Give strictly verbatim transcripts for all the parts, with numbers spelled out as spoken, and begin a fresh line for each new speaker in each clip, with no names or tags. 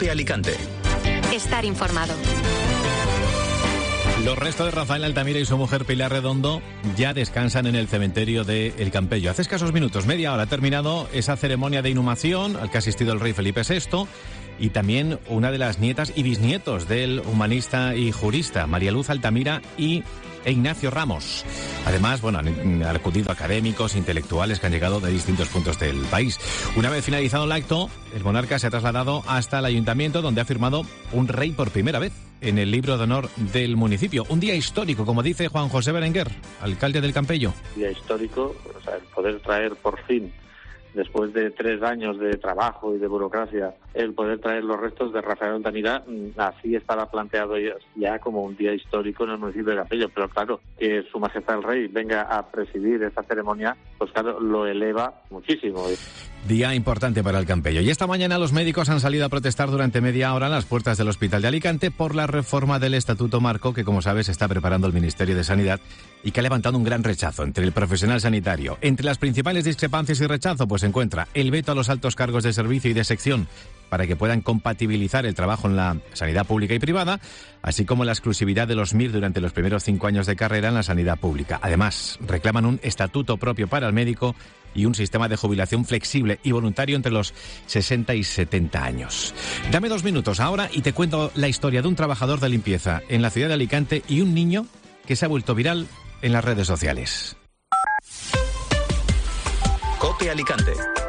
COPE Alicante.
Estar informado.
Los restos de Rafael Altamira y su mujer Pilar Redondo ya descansan en el cementerio de El Campello. Hace escasos minutos, media hora, ha terminado esa ceremonia de inhumación al que ha asistido el rey Felipe sexto y también una de las nietas y bisnietos del humanista y jurista, María Luz Altamira y e Ignacio Ramos. Además, bueno, han acudido académicos, intelectuales que han llegado de distintos puntos del país. Una vez finalizado el acto, el monarca se ha trasladado hasta el ayuntamiento, donde ha firmado un rey por primera vez en el libro de honor del municipio. Un día histórico, como dice Juan José Berenguer, alcalde del Campello.
Día histórico, o sea, el poder traer por fin, después de tres años de trabajo y de burocracia, el poder traer los restos de Rafael Altamira, así estaba planteado ya como un día histórico en el municipio de Campello. Pero claro, que Su Majestad el Rey venga a presidir esta ceremonia, pues claro, lo eleva muchísimo.
Día importante para el Campello. Y esta mañana los médicos han salido a protestar durante media hora en las puertas del Hospital de Alicante por la reforma del Estatuto Marco que, como sabes, está preparando el Ministerio de Sanidad y que ha levantado un gran rechazo entre el profesional sanitario. Entre las principales discrepancias y rechazo pues se encuentra el veto a los altos cargos de servicio y de sección para que puedan compatibilizar el trabajo en la sanidad pública y privada, así como la exclusividad de los M I R durante los primeros cinco años de carrera en la sanidad pública. Además, reclaman un estatuto propio para el médico y un sistema de jubilación flexible y voluntario entre los sesenta y setenta años. Dame dos minutos ahora y te cuento la historia de un trabajador de limpieza en la ciudad de Alicante y un niño que se ha vuelto viral en las redes sociales.
COPE Alicante.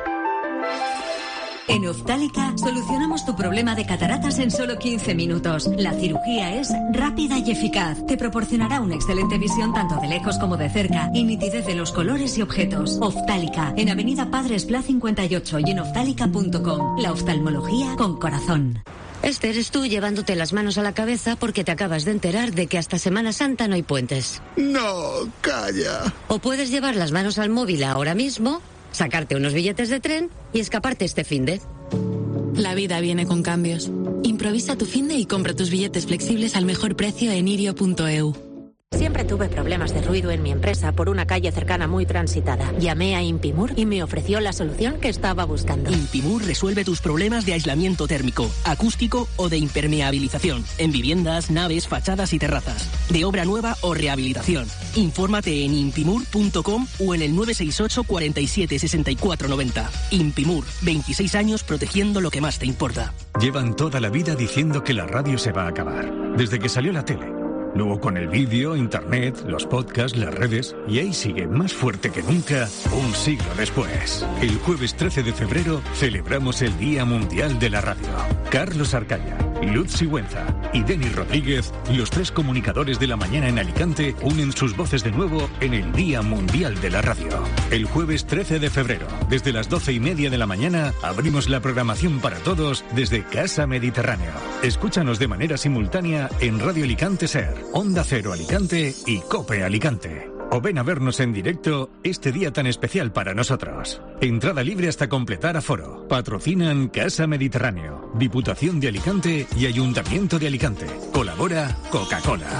En Ophthalica solucionamos tu problema de cataratas en solo quince minutos. La cirugía es rápida y eficaz. Te proporcionará una excelente visión tanto de lejos como de cerca y nitidez de los colores y objetos. Ophthalica, en Avenida Padres Pla cincuenta y ocho y en ophthalica punto com. La oftalmología con corazón.
Este eres tú llevándote las manos a la cabeza porque te acabas de enterar de que hasta Semana Santa no hay puentes.
No, calla.
O puedes llevar las manos al móvil ahora mismo, sacarte unos billetes de tren y escaparte este finde.
La vida viene con cambios. Improvisa tu finde y compra tus billetes flexibles al mejor precio en irio punto e u.
Siempre tuve problemas de ruido en mi empresa por una calle cercana muy transitada. Llamé a Impimur y me ofreció la solución que estaba buscando.
Impimur resuelve tus problemas de aislamiento térmico, acústico o de impermeabilización en viviendas, naves, fachadas y terrazas, de obra nueva o rehabilitación. Infórmate en impimur punto com o en el nueve seis ocho, cuarenta y siete, sesenta y cuatro noventa. Impimur, veintiséis años protegiendo lo que más te importa.
Llevan toda la vida diciendo que la radio se va a acabar, desde que salió la tele. Luego con el vídeo, internet, los podcasts, las redes, y ahí sigue más fuerte que nunca un siglo después. El jueves trece de febrero celebramos el Día Mundial de la Radio. Carlos Arcaya, Luz Sigüenza y Denis Rodríguez, los tres comunicadores de la mañana en Alicante, unen sus voces de nuevo en el Día Mundial de la Radio. El jueves trece de febrero, desde las doce y media de la mañana, abrimos la programación para todos desde Casa Mediterráneo. Escúchanos de manera simultánea en Radio Alicante Ser, Onda Cero Alicante y COPE Alicante. O ven a vernos en directo este día tan especial para nosotros. Entrada libre hasta completar aforo. Patrocinan Casa Mediterráneo, Diputación de Alicante y Ayuntamiento de Alicante. Colabora Coca-Cola.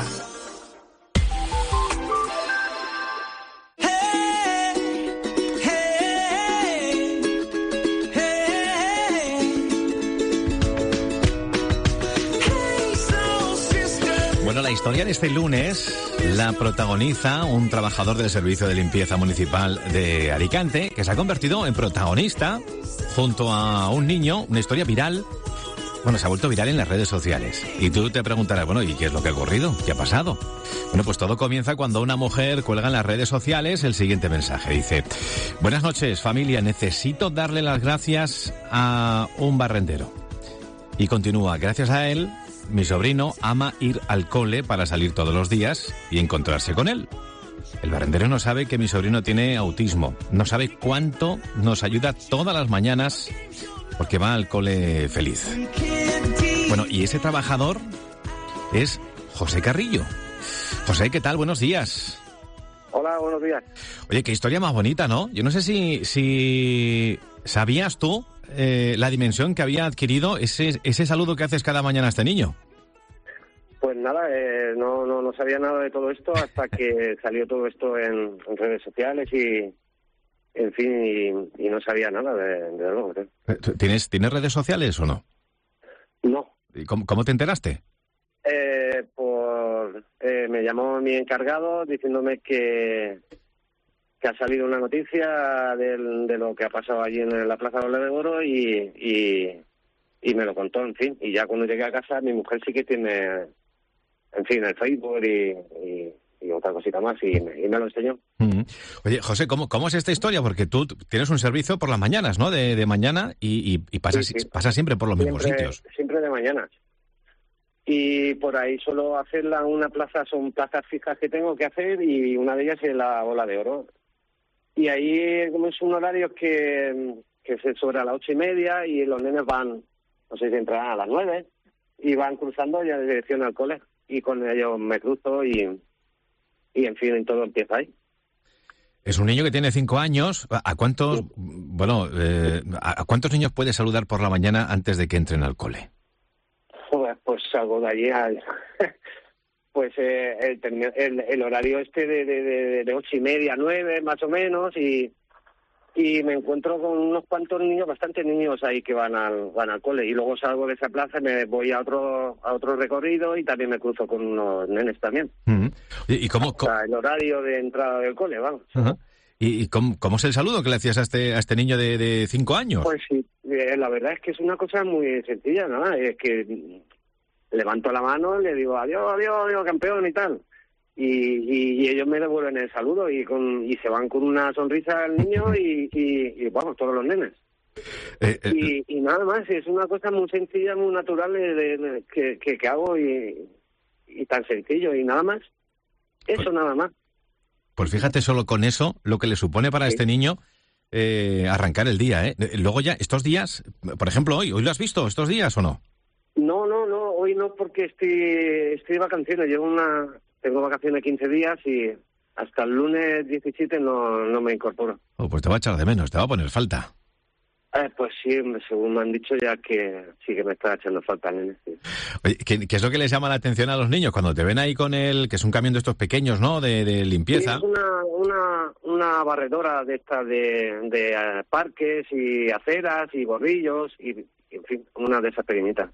Bueno, la historia de este lunes la protagoniza un trabajador del Servicio de Limpieza Municipal de Alicante que se ha convertido en protagonista junto a un niño, una historia viral. Bueno, se ha vuelto viral en las redes sociales. Y tú te preguntarás, bueno, ¿y qué es lo que ha ocurrido? ¿Qué ha pasado? Bueno, pues todo comienza cuando una mujer cuelga en las redes sociales el siguiente mensaje. Dice: buenas noches, familia, necesito darle las gracias a un barrendero. Y continúa: gracias a él, mi sobrino ama ir al cole para salir todos los días y encontrarse con él. El barrendero no sabe que mi sobrino tiene autismo. No sabe cuánto nos ayuda todas las mañanas porque va al cole feliz. Bueno, y ese trabajador es José Carrillo. José, ¿qué tal? Buenos días.
Hola, buenos días.
Oye, qué historia más bonita, ¿no? Yo no sé si, si sabías tú Eh, la dimensión que había adquirido ese, ese saludo que haces cada mañana a este niño.
Pues nada, eh, no, no, no sabía nada de todo esto hasta que salió todo esto en, en redes sociales y, en fin, y, y no sabía nada de, de luego. ¿eh?
¿Tienes, ¿Tienes redes sociales o no?
No.
¿Cómo, cómo te enteraste?
Eh, por, eh, me llamó mi encargado diciéndome que, que ha salido una noticia del, de lo que ha pasado allí en la Plaza Bola de Oro y, y, y me lo contó, en fin. Y ya cuando llegué a casa, mi mujer sí que tiene, en fin, el Facebook y... y y otra cosita más, y me, y me lo enseñó.
Mm. Oye, José, ¿cómo, ¿cómo es esta historia? Porque tú tienes un servicio por las mañanas, ¿no? De, de mañana y, y, y pasas, sí, sí. pasas siempre por los
siempre,
mismos sitios.
Siempre de mañana. Y por ahí suelo hacerla una plaza, son plazas fijas que tengo que hacer y una de ellas es la Bola de Oro. Y ahí como es un horario que, que se sobre a las ocho y media y los nenes van, no sé si entran a las nueve, y van cruzando ya de dirección al cole. Y con ellos me cruzo y... Y, en fin, todo empieza ahí.
Es un niño que tiene cinco años. ¿A cuántos, sí. bueno, eh, a cuántos niños puede saludar por la mañana antes de que entren al cole?
Pues, pues salgo de allí al... pues eh, el, el, el horario este de, de, de, de ocho y media, nueve, más o menos, y... Y me encuentro con unos cuantos niños, bastantes niños ahí que van al van al cole. Y luego salgo de esa plaza y me voy a otro a otro recorrido y también me cruzo con unos nenes también.
Uh-huh. ¿Y, y cómo,
o sea, el horario de entrada del cole, vamos.
Uh-huh. ¿Y, y cómo, cómo es el saludo que le hacías a este a este niño de, de cinco años?
Pues sí, eh, la verdad es que es una cosa muy sencilla, ¿no? Es que levanto la mano, le digo adiós, adiós, adiós, campeón y tal. Y, y, y ellos me devuelven el saludo y con y se van con una sonrisa al niño y, y, y vamos, todos los nenes. Eh, eh, y, y nada más, es una cosa muy sencilla, muy natural de, de, de, que, que, que hago y, y tan sencillo y nada más. Eso pues, nada más.
Pues fíjate solo con eso lo que le supone para sí. este niño eh, arrancar el día, ¿eh? Luego ya, estos días, por ejemplo hoy, ¿hoy lo has visto estos días o no?
No, no, no, hoy no porque estoy, estoy de vacaciones, llevo una... Tengo vacaciones quince días y hasta el lunes diecisiete no, no me incorporo.
Oh, pues te va a echar de menos, te va a poner falta.
Eh, pues sí, según me han dicho ya que sí que me está echando falta. Sí.
Oye, ¿qué, ¿qué es lo que les llama la atención a los niños cuando te ven ahí con el, que es un camión de estos pequeños, ¿no? De, de limpieza.
Sí, es una, una, una barredora de estas de, de uh, parques y aceras y borrillos y, en fin, una de esas pequeñitas.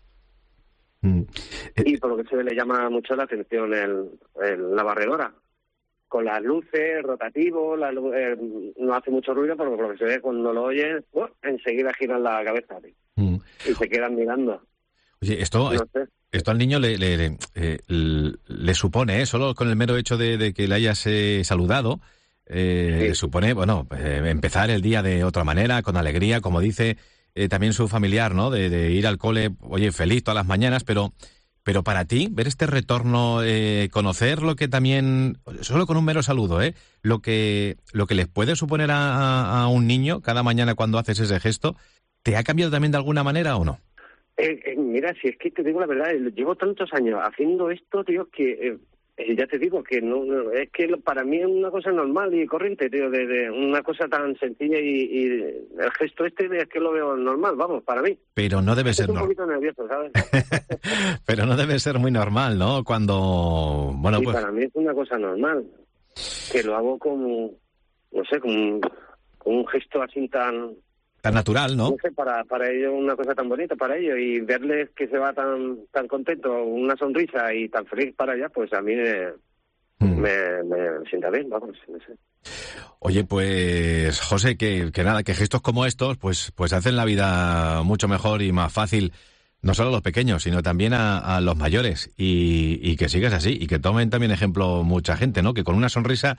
Mm. Y por lo que se ve le llama mucho la atención el, el, la barredora. Con las luces, rotativo, la, eh, no hace mucho ruido, pero por lo que se ve cuando lo oyen, uh, enseguida giran la cabeza mm. y se quedan mirando.
Oye, esto, no sé. esto al niño le, le, le, eh, le supone, ¿eh? Solo con el mero hecho de, de que le hayas eh, saludado, eh, sí. le supone, bueno, eh, empezar el día de otra manera, con alegría, como dice... Eh, también su familiar, ¿no? De, de ir al cole, oye, feliz todas las mañanas, pero pero para ti, ver este retorno, eh, conocer lo que también, solo con un mero saludo, ¿eh? Lo que lo que les puede suponer a, a, a un niño cada mañana cuando haces ese gesto, ¿te ha cambiado también de alguna manera o no?
Eh, eh, mira, si es que te digo la verdad, llevo tantos años haciendo esto, tío, que... Eh... Ya te digo que no, no es que para mí es una cosa normal y corriente, tío, de, de una cosa tan sencilla y, y el gesto este es que lo veo normal, vamos, para mí.
Pero no debe ser
normal. Estoy un poquito nervioso,
¿sabes? Pero no debe ser muy normal, ¿no? Cuando, bueno,
sí,
pues...
para mí es una cosa normal, que lo hago como, no sé, como, como un gesto así tan...
Tan natural, ¿no?
No sé, para, para ellos una cosa tan bonita, para ellos, y verles que se va tan tan contento, una sonrisa y tan feliz para allá, pues a mí me, mm. me, me sienta bien, vamos, no sé.
Oye, pues, José, que, que nada, que gestos como estos, pues, pues hacen la vida mucho mejor y más fácil, no solo a los pequeños, sino también a, a los mayores, y, y que sigas así, y que tomen también ejemplo mucha gente, ¿no? Que con una sonrisa...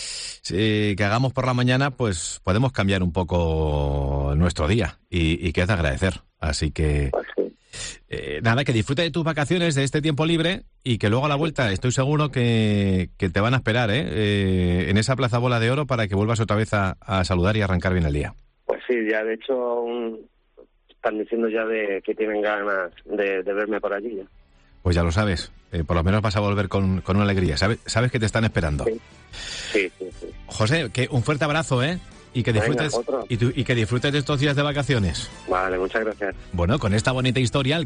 Eh, que hagamos por la mañana, pues podemos cambiar un poco nuestro día y, y que es de agradecer. Así que, eh, nada, que disfrute de tus vacaciones, de este tiempo libre y que luego a la vuelta estoy seguro que, que te van a esperar ¿eh? Eh, en esa Plaza Bola de Oro para que vuelvas otra vez a, a saludar y arrancar bien el día.
Pues sí, ya de hecho un, están diciendo ya de que tienen ganas de, de verme por allí ya.
Pues ya lo sabes, eh, por lo menos vas a volver con, con una alegría. ¿Sabes, sabes que te están esperando?
Sí, sí, sí. sí.
José, que un fuerte abrazo, ¿eh? Y que disfrutes Venga, y, tu, y que disfrutes de estos días de vacaciones.
Vale, muchas gracias.
Bueno, con esta bonita historia...